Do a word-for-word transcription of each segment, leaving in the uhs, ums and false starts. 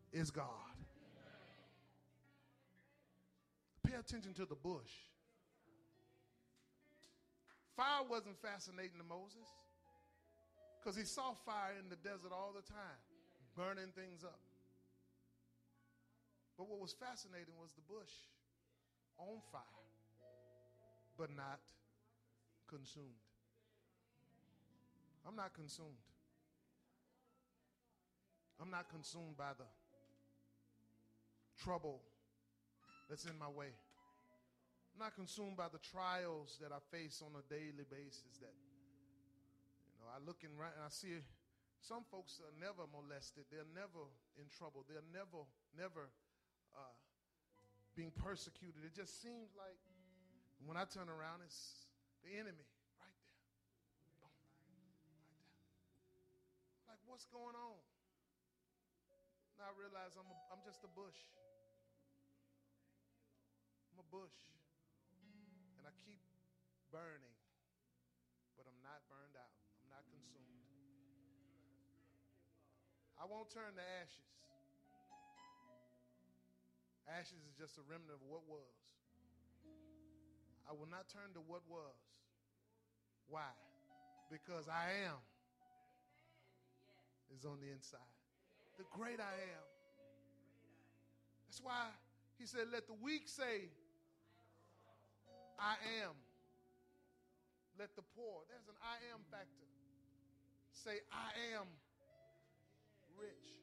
is God. Pay attention to the bush. Fire wasn't fascinating to Moses because he saw fire in the desert all the time, burning things up. But what was fascinating was the bush on fire, but not consumed. I'm not consumed. I'm not consumed by the trouble that's in my way. I'm not consumed by the trials that I face on a daily basis. That, you know, I look in right and I see some folks are never molested. They're never in trouble. They're never, never uh, being persecuted. It just seems like when I turn around, it's the enemy right there. Boom. Right there. Like, what's going on? Now I realize I'm, a, I'm just a bush. I'm a bush. And I keep burning, but I'm not burned out. I'm not consumed. I won't turn to ashes. Ashes is just a remnant of what was. I will not turn to what was. Why? Because I am is on the inside. The great I am. That's why he said, let the weak say, I am. Let the poor, there's an I am factor. Say, I am rich.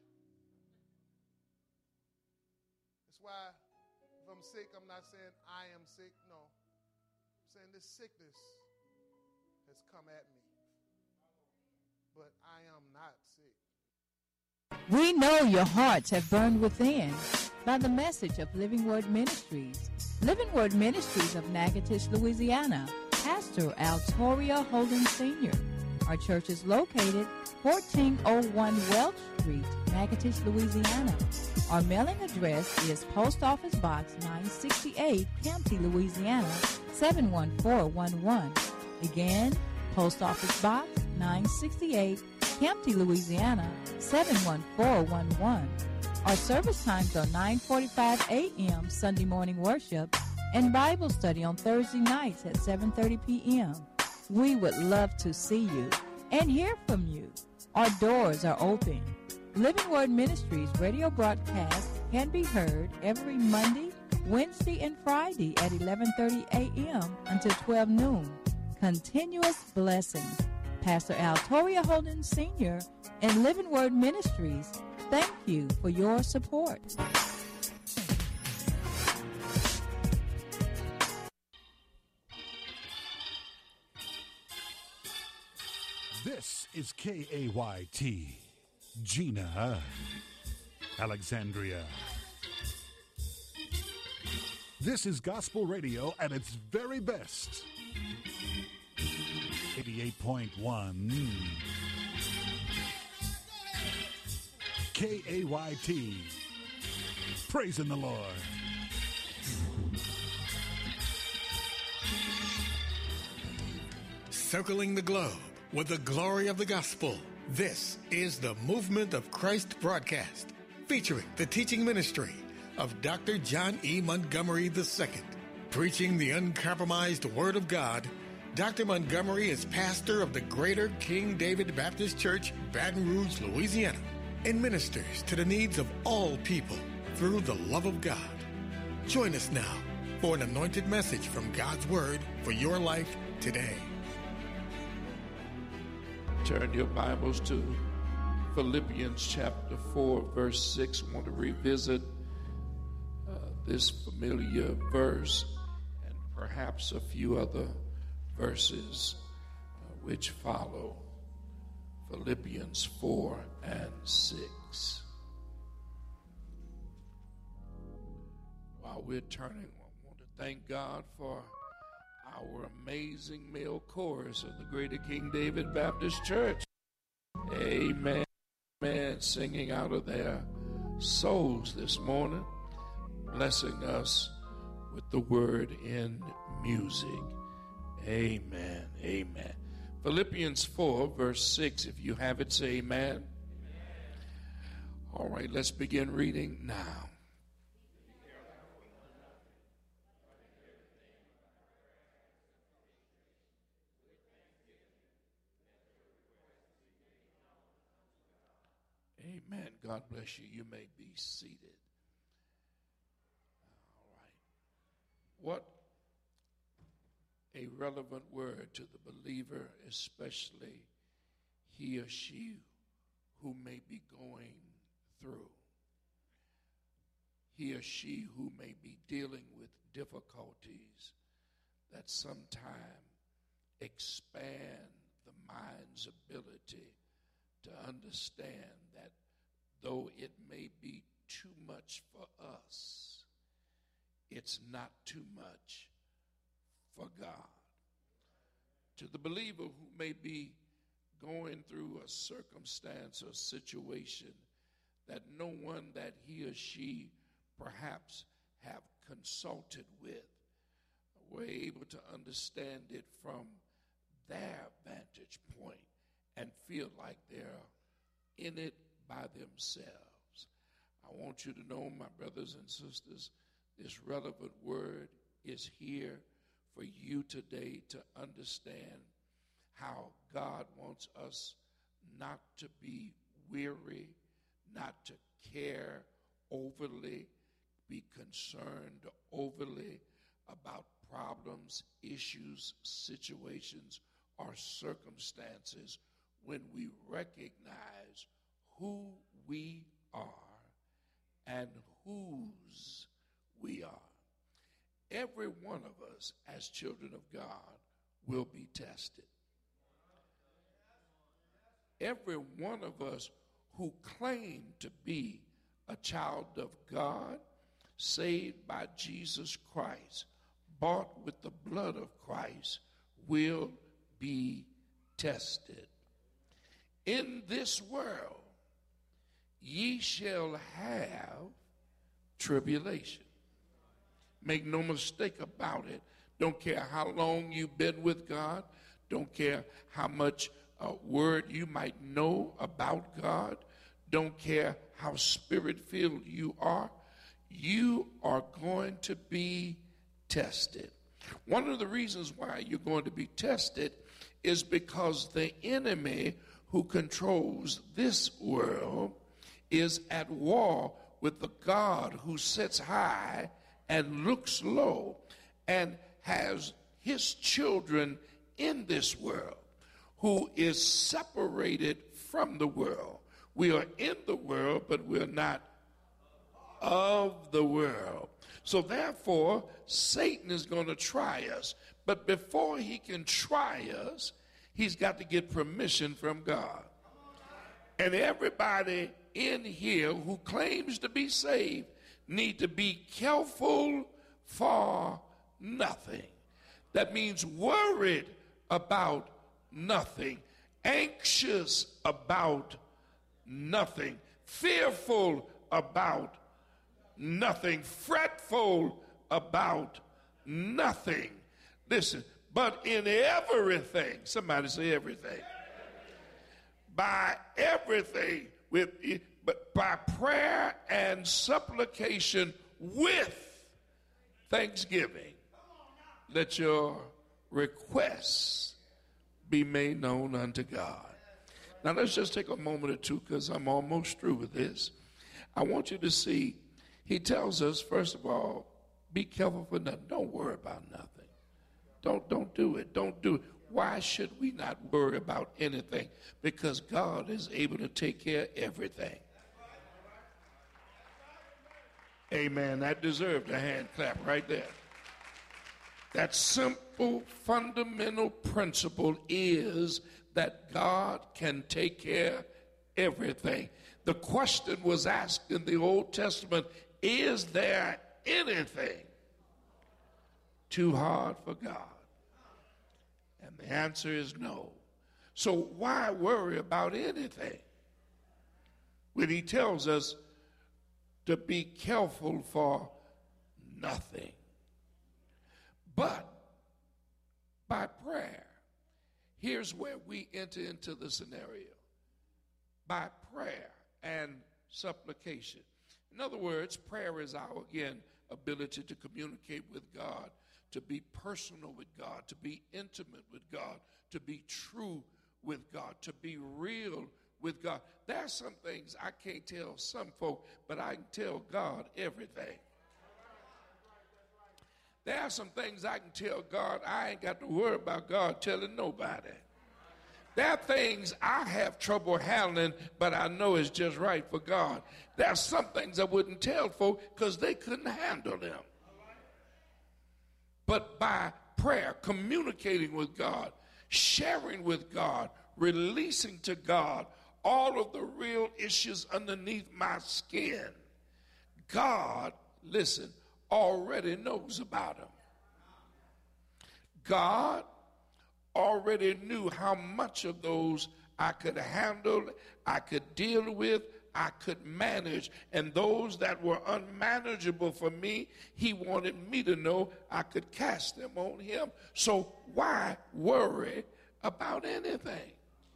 That's why if I'm sick, I'm not saying I am sick. No. I'm saying this sickness has come at me. But I am not sick. We know your hearts have burned within by the message of Living Word Ministries. Living Word Ministries of Natchitoches, Louisiana. Pastor Altoria Holden Senior Our church is located fourteen oh one Welch Street, Natchitoches, Louisiana. Our mailing address is Post Office Box nine sixty-eight, Campty, Louisiana, seven one four one one. Again, Post Office Box nine sixty-eight, Campty, Louisiana, seven one four one one. Our service times are nine forty-five a.m. Sunday morning worship and Bible study on Thursday nights at seven thirty p.m. We would love to see you and hear from you. Our doors are open. Living Word Ministries radio broadcast can be heard every Monday, Wednesday, and Friday at eleven thirty a.m. until twelve noon. Continuous blessings. Pastor Altoria Holden Senior and Living Word Ministries, thank you for your support. This is K A Y T, Gina, Alexandria. This is gospel radio at its very best. eighty-eight point one K A Y T, praising the Lord. Circling the globe with the glory of the gospel. This is the Movement of Christ broadcast, featuring the teaching ministry of Doctor John E. Montgomery the Second. Preaching the uncompromised Word of God, Doctor Montgomery is pastor of the Greater King David Baptist Church, Baton Rouge, Louisiana, and ministers to the needs of all people through the love of God. Join us now for an anointed message from God's Word for your life today. Turn your Bibles to Philippians chapter four, verse six. I want to revisit uh, this familiar verse and perhaps a few other verses uh, which follow. Philippians four and six. While we're turning, I want to thank God for our amazing male chorus of the Greater King David Baptist Church. Amen. Amen. Singing out of their souls this morning, blessing us with the word in music. Amen. Amen. Philippians four, verse six. If you have it, say amen. Amen. All right, let's begin reading now. Amen. God bless you. You may be seated. All right. What a relevant word to the believer, especially he or she who may be going through. He or she who may be dealing with difficulties that sometimes expand the mind's ability to understand that though it may be too much for us, it's not too much for God. To the believer who may be going through a circumstance or situation that no one that he or she perhaps have consulted with were able to understand it from their vantage point and feel like they're in it by themselves. I want you to know, my brothers and sisters, this relevant word is here for you today to understand how God wants us not to be weary, not to care overly, be concerned overly about problems, issues, situations, or circumstances when we recognize who we are and whose we are. Every one of us as children of God will be tested. Every one of us who claim to be a child of God, saved by Jesus Christ, bought with the blood of Christ, will be tested. In this world, ye shall have tribulation. Make no mistake about it. Don't care how long you've been with God. Don't care how much uh, word you might know about God. Don't care how spirit-filled you are. You are going to be tested. One of the reasons why you're going to be tested is because the enemy who controls this world is at war with the God who sits high and looks low and has his children in this world, who is separated from the world. We are in the world, but we're not of the world. So therefore, Satan is going to try us. But before he can try us, he's got to get permission from God. And everybody in here who claims to be saved need to be careful for nothing. That means worried about nothing, anxious about nothing, fearful about nothing, fretful about nothing. Listen, but in everything, somebody say everything. By everything, with but by prayer and supplication with thanksgiving, let your requests be made known unto God. Now let's just take a moment or two, because I'm almost through with this. I want you to see, he tells us, first of all, be careful for nothing. Don't worry about nothing. Don't, don't do it. Don't do it. Why should we not worry about anything? Because God is able to take care of everything. Amen. That deserved a hand clap right there. That simple, fundamental principle is that God can take care of everything. The question was asked in the Old Testament, is there anything too hard for God? And the answer is no. So why worry about anything when he tells us to be careful for nothing? But by prayer, here's where we enter into the scenario. By prayer and supplication. In other words, prayer is our, again, ability to communicate with God, to be personal with God, to be intimate with God, to be true with God, to be real with God. There are some things I can't tell some folk, but I can tell God everything. There are some things I can tell God I ain't got to worry about God telling nobody. There are things I have trouble handling, but I know it's just right for God. There are some things I wouldn't tell folk because they couldn't handle them. But by prayer, communicating with God, sharing with God, releasing to God all of the real issues underneath my skin, God, listen, already knows about them. God already knew how much of those I could handle, I could deal with, I could manage. And those that were unmanageable for me, he wanted me to know I could cast them on him. So why worry about anything?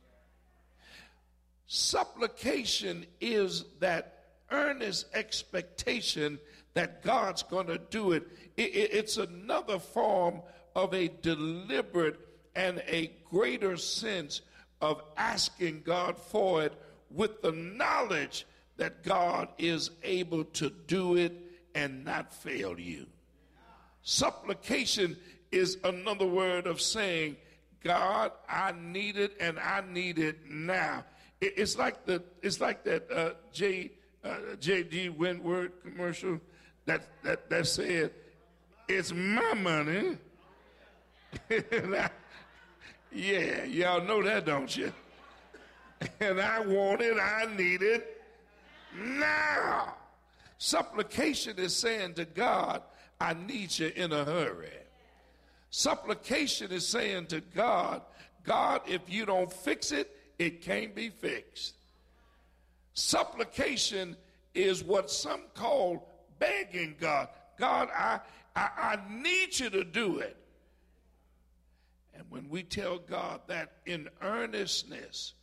Supplication is that earnest expectation that God's going to do it. it, it it's another form of a deliberate and a greater sense of asking God for it with the knowledge that God is able to do it and not fail you. Supplication is another word of saying, God, I need it and I need it now. It, it's like the it's like that uh, J uh, J D Wentworth commercial that that that said, "It's my money." And I, yeah, y'all know that, don't you? And I want it, I need it now. Supplication is saying to God, I need you in a hurry. Supplication is saying to God, God, if you don't fix it, it can't be fixed. Supplication is what some call begging God. God, I, I, I need you to do it. And when we tell God that in earnestness,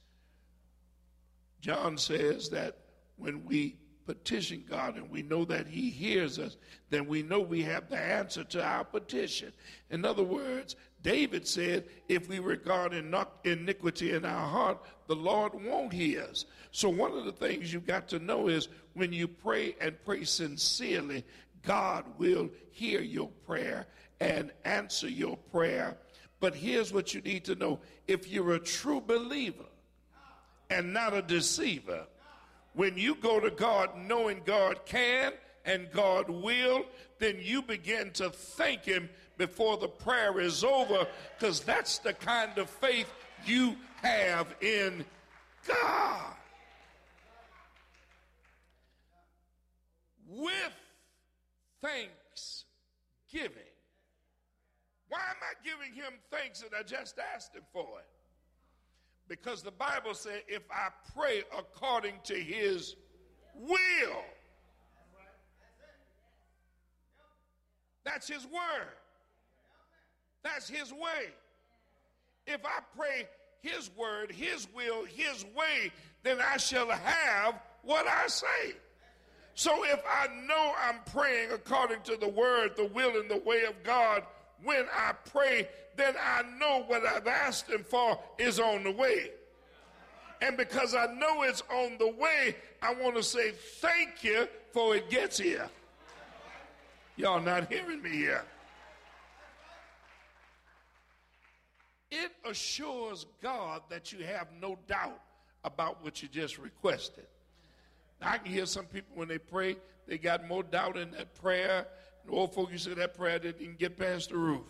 John says that when we petition God and we know that he hears us, then we know we have the answer to our petition. In other words, David said, if we regard iniquity in our heart, the Lord won't hear us. So one of the things you've got to know is when you pray and pray sincerely, God will hear your prayer and answer your prayer. But here's what you need to know. If you're a true believer and not a deceiver, when you go to God knowing God can and God will, then you begin to thank him before the prayer is over, because that's the kind of faith you have in God. With thanksgiving. Why am I giving him thanks and I just asked him for it? Because the Bible said if I pray according to his will, that's his word. That's his way. If I pray his word, his will, his way, then I shall have what I say. So if I know I'm praying according to the word, the will, and the way of God, when I pray, then I know what I've asked him for is on the way. And because I know it's on the way, I want to say thank you for it gets here. Y'all not hearing me here. It assures God that you have no doubt about what you just requested. Now, I can hear some people when they pray, they got more doubt in that prayer. The old folk, you said that prayer didn't even get past the roof.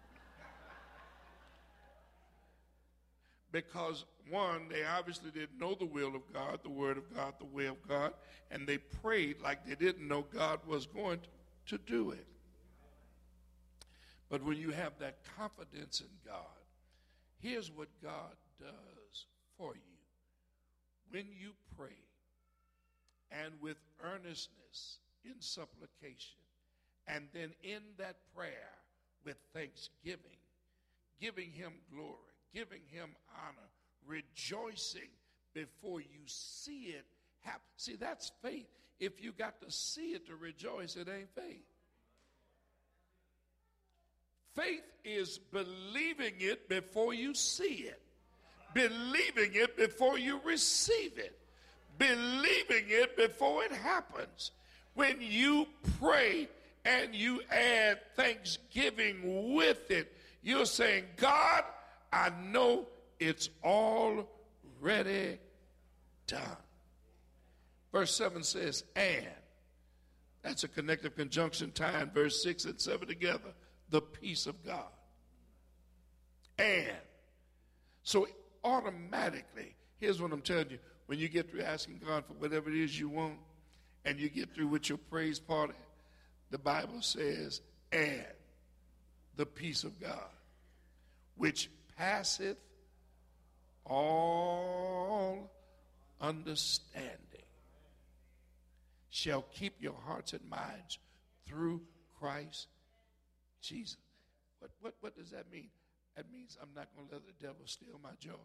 Because, one, they obviously didn't know the will of God, the word of God, the way of God, and they prayed like they didn't know God was going to, to do it. But when you have that confidence in God, here's what God does for you. When you pray and with earnestness in supplication, and then in that prayer with thanksgiving, giving him glory, giving him honor, rejoicing before you see it happen. See, that's faith. If you got to see it to rejoice, it ain't faith. Faith is believing it before you see it, believing it before you receive it, believing it before it happens. When you pray and you add thanksgiving with it, you're saying, God, I know it's already done. Verse seven says, and. That's a connective conjunction tying verse six and seven together. The peace of God. And. So automatically, here's what I'm telling you. When you get through asking God for whatever it is you want, and you get through with your praise part, the Bible says, and the peace of God, which passeth all understanding, shall keep your hearts and minds through Christ Jesus. What, what, what does that mean? That means I'm not going to let the devil steal my joy.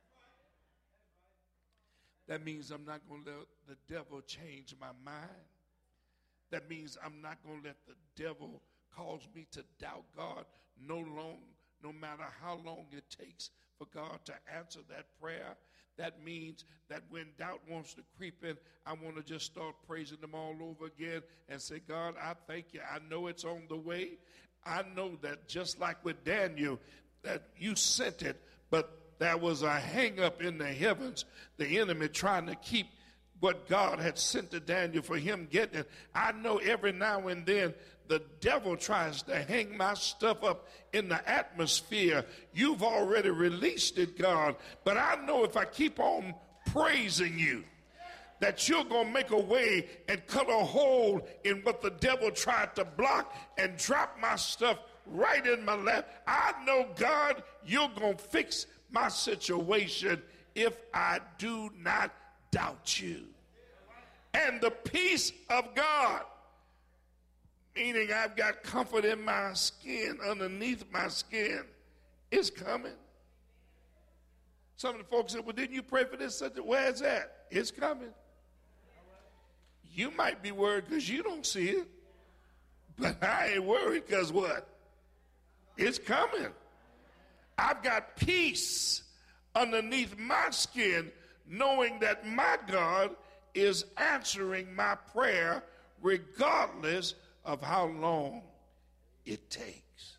That means I'm not going to let the devil change my mind. That means I'm not going to let the devil cause me to doubt God no long, no matter how long it takes for God to answer that prayer. That means that when doubt wants to creep in, I want to just start praising him all over again and say, God, I thank you. I know it's on the way. I know that just like with Daniel, that you sent it, but there was a hang up in the heavens, the enemy trying to keep what God had sent to Daniel for him getting it. I know every now and then the devil tries to hang my stuff up in the atmosphere. You've already released it, God, but I know if I keep on praising you, that you're going to make a way and cut a hole in what the devil tried to block and drop my stuff right in my lap. I know, God, you're going to fix my situation if I do not doubt you. And the peace of God, meaning I've got comfort in my skin, underneath my skin, is coming. Some of the folks said, well, didn't you pray for this? Where's that? It's coming. You might be worried because you don't see it, but I ain't worried because what? It's coming. I've got peace underneath my skin, knowing that my God is answering my prayer regardless of how long it takes.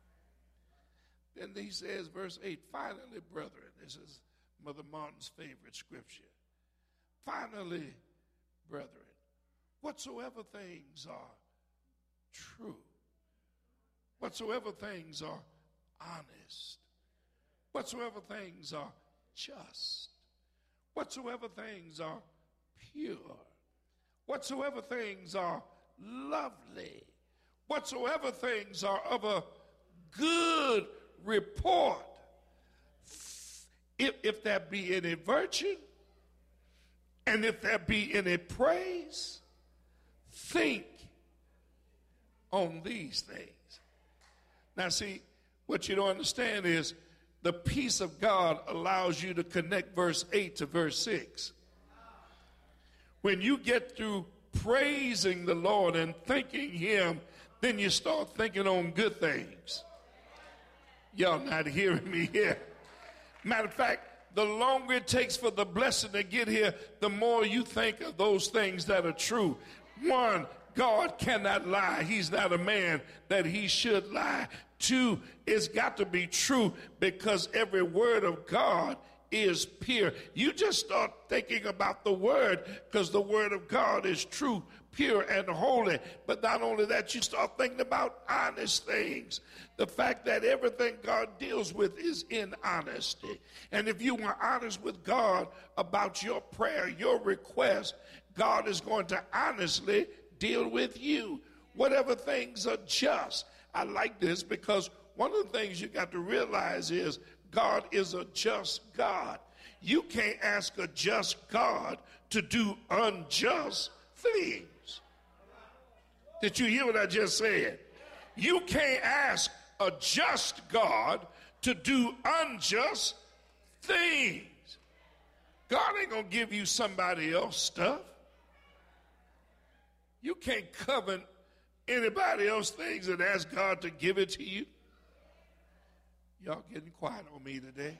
Then he says, verse eight, finally, brethren, this is Mother Martin's favorite scripture. Finally, brethren, whatsoever things are true, whatsoever things are honest, whatsoever things are just, whatsoever things are pure, whatsoever things are lovely, whatsoever things are of a good report, if, if there be any virtue, and if there be any praise, think on these things. Now see, what you don't understand is the peace of God allows you to connect verse eight to verse six. When you get through praising the Lord and thanking him, then you start thinking on good things. Y'all not hearing me here. Matter of fact, the longer it takes for the blessing to get here, the more you think of those things that are true. One, God cannot lie. He's not a man that he should lie. Two, it's got to be true because every word of God is pure. You just start thinking about the word because the word of God is true, pure, and holy. But not only that, you start thinking about honest things. The fact that everything God deals with is in honesty. And if you were honest with God about your prayer, your request, God is going to honestly deal with you. Whatever things are just. I like this because one of the things you got to realize is God is a just God. You can't ask a just God to do unjust things. Did you hear what I just said? You can't ask a just God to do unjust things. God ain't going to give you somebody else's stuff. You can't covet anybody else's things and ask God to give it to you. Y'all getting quiet on me today.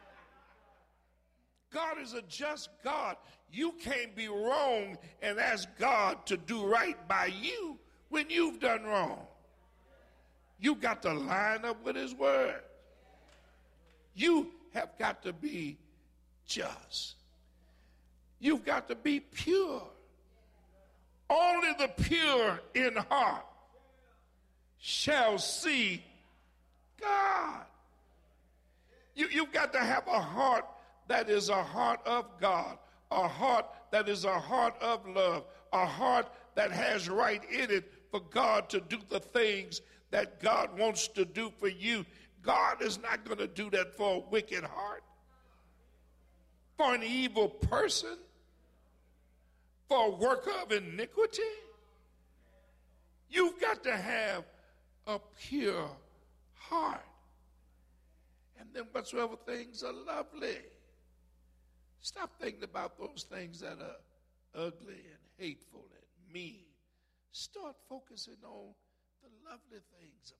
God is a just God. You can't be wrong and ask God to do right by you when you've done wrong. You got to line up with his word. You have got to be just. You've got to be pure. Only the pure in heart shall see God. You, you've got to have a heart that is a heart of God, a heart that is a heart of love, a heart that has right in it for God to do the things that God wants to do for you. God is not going to do that for a wicked heart, for an evil person, for a worker of iniquity. You've got to have a pure heart. And then whatsoever things are lovely. Stop thinking about those things that are ugly and hateful and mean. Start focusing on the lovely things of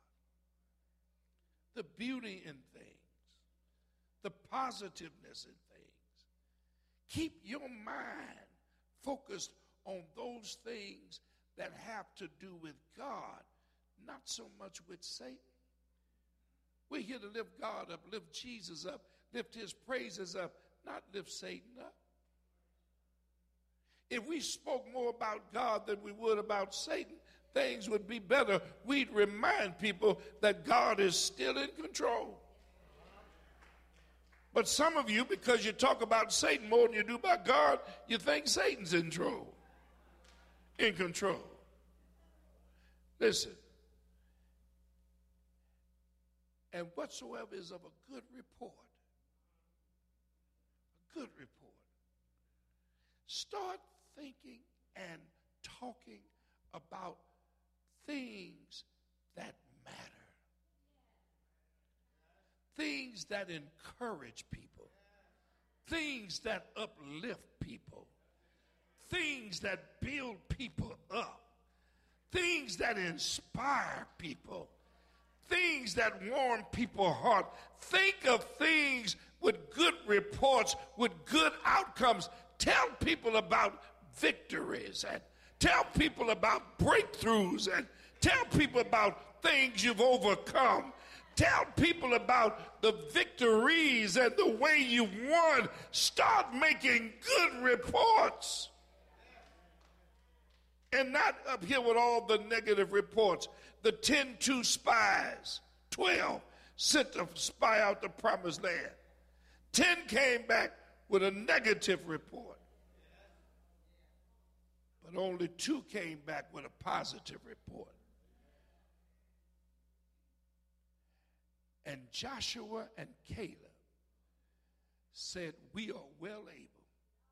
God, the beauty in things, the positiveness in things. Keep your mind focused on those things that have to do with God, not so much with Satan. We're here to lift God up, lift Jesus up, lift his praises up, not lift Satan up. If we spoke more about God than we would about Satan, things would be better. We'd remind people that God is still in control. But some of you, because you talk about Satan more than you do about God, you think Satan's in control. In control. Listen. And whatsoever is of a good report, a good report, start thinking and talking about things that matter. Things that encourage people. Things that uplift people. Things that build people up. Things that inspire people. Things that warm people's heart. Think of things with good reports, with good outcomes. Tell people about victories and tell people about breakthroughs and tell people about things you've overcome. Tell people about the victories and the way you've won. Start making good reports. And not up here with all the negative reports. The ten two spies, twelve sent to spy out the promised land. ten came back with a negative report. But only two came back with a positive report. And Joshua and Caleb said, we are well able.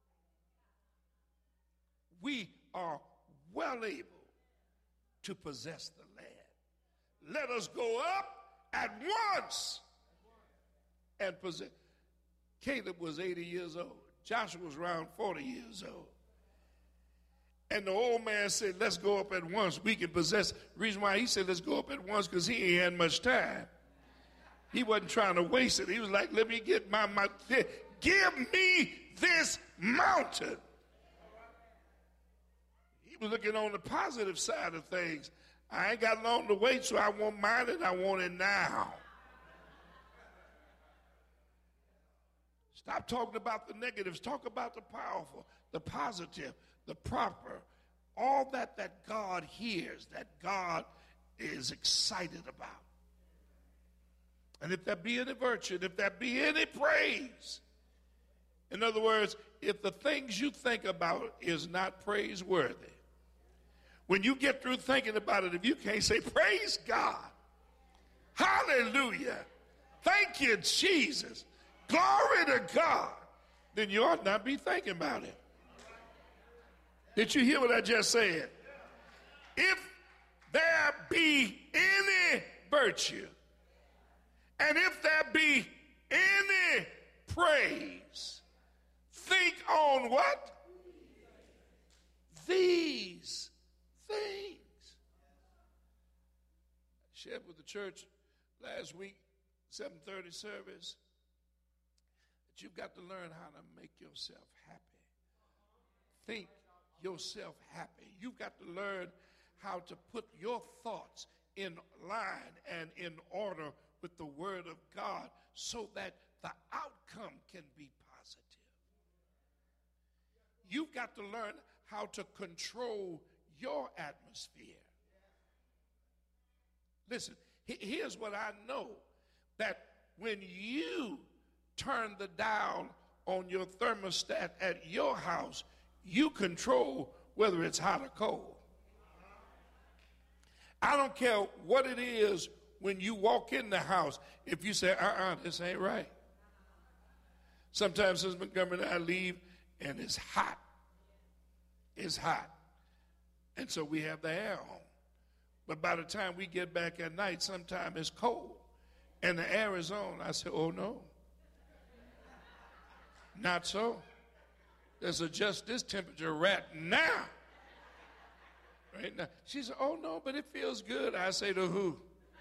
We are well able to possess the land. Let us go up at once and possess. Caleb was eighty years old. Joshua was around forty years old. And the old man said, let's go up at once. We can possess. The reason why he said, let's go up at once, because he ain't had much time. He wasn't trying to waste it. He was like, let me get my, my give me this mountain. He was looking on the positive side of things. I ain't got long to wait, so I want mine and I want it now. Stop talking about the negatives. Talk about the powerful, the positive, the proper, all that that God hears, that God is excited about. And if there be any virtue, if there be any praise, in other words, if the things you think about is not praiseworthy, when you get through thinking about it, if you can't say, praise God, hallelujah, thank you, Jesus, glory to God, then you ought not be thinking about it. Did you hear what I just said? If there be any virtue, and if there be any praise, think on what? These things. I shared with the church last week, seven thirty service, that you've got to learn how to make yourself happy. Think yourself happy. You've got to learn how to put your thoughts in line and in order with the Word of God so that the outcome can be positive. You've got to learn how to control your atmosphere. Listen, here's what I know, that when you turn the dial on your thermostat at your house, you control whether it's hot or cold. I don't care what it is when you walk in the house. If you say, uh-uh, this ain't right. Sometimes Sister Montgomery and I leave and it's hot. It's hot. And so we have the air on. But by the time we get back at night, sometimes it's cold and the air is on. I say, oh no. Not so. Let's adjust this temperature right now. Right now. She said, oh no, but it feels good. I say to who?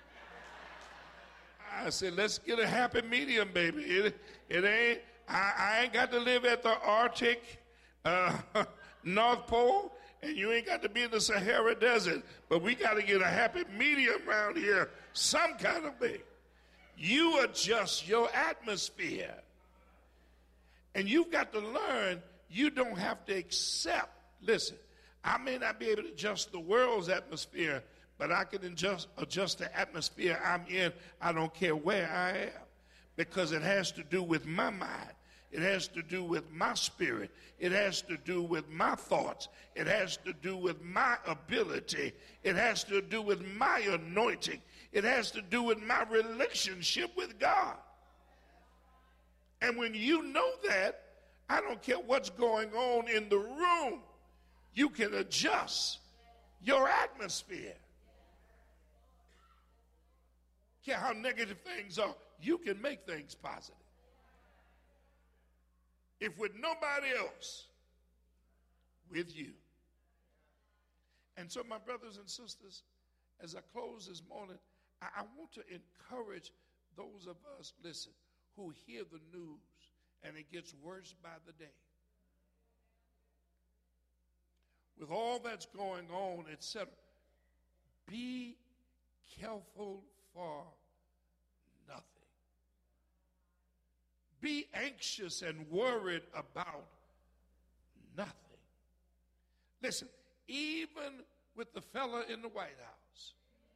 I said, let's get a happy medium, baby. It, it ain't, I, I ain't got to live at the Arctic uh, North Pole, and you ain't got to be in the Sahara Desert, but we got to get a happy medium around here some kind of way. You adjust your atmosphere. And you've got to learn you don't have to accept. Listen, I may not be able to adjust the world's atmosphere, but I can adjust, adjust the atmosphere I'm in. I don't care where I am, because it has to do with my mind. It has to do with my spirit. It has to do with my thoughts. It has to do with my ability. It has to do with my anointing. It has to do with my relationship with God. And when you know that, I don't care what's going on in the room, you can adjust your atmosphere. Care how negative things are, you can make things positive. If with nobody else, with you. And so, my brothers and sisters, as I close this morning, I, I want to encourage those of us, listen, who hear the news and it gets worse by the day. With all that's going on, et cetera, be careful for nothing. Be anxious and worried about nothing. Listen, even with the fella in the White House,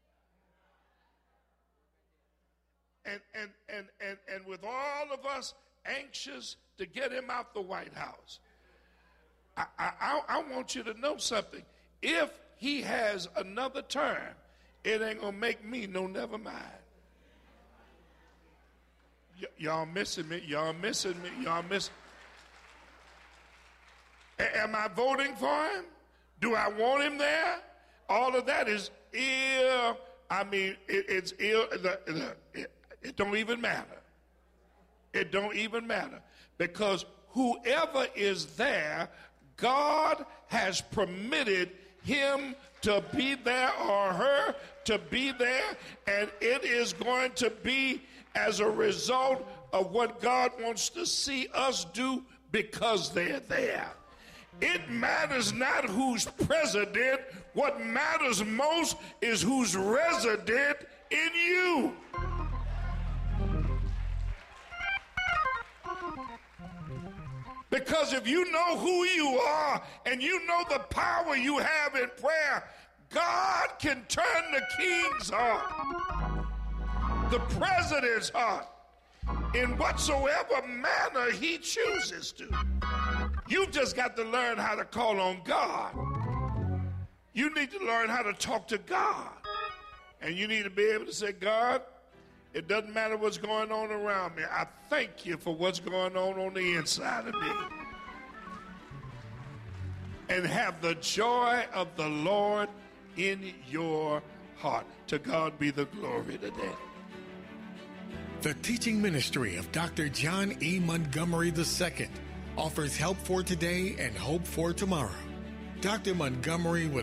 and and and and and with all of us anxious to get him out the White House, I I, I want you to know something. If he has another term, it ain't gonna make me no never mind. Y- y'all missing me? Y'all missing me? Y'all missing? A- am I voting for him? Do I want him there? All of that is ill. I mean, it, it's ill. The, the, it, it don't even matter. It don't even matter, because whoever is there, God has permitted him to be there or her to be there, and it is going to be as a result of what God wants to see us do because they're there. It matters not who's president. What matters most is who's resident in you. Because if you know who you are and you know the power you have in prayer, God can turn the king's heart, the president's heart, in whatsoever manner he chooses to. You just got to learn how to call on God. You need to learn how to talk to God. And you need to be able to say, God, it doesn't matter what's going on around me. I thank you for what's going on on the inside of me. And have the joy of the Lord in your heart. To God be the glory today. The teaching ministry of Doctor John E. Montgomery the Second. offers help for today and hope for tomorrow. Doctor Montgomery would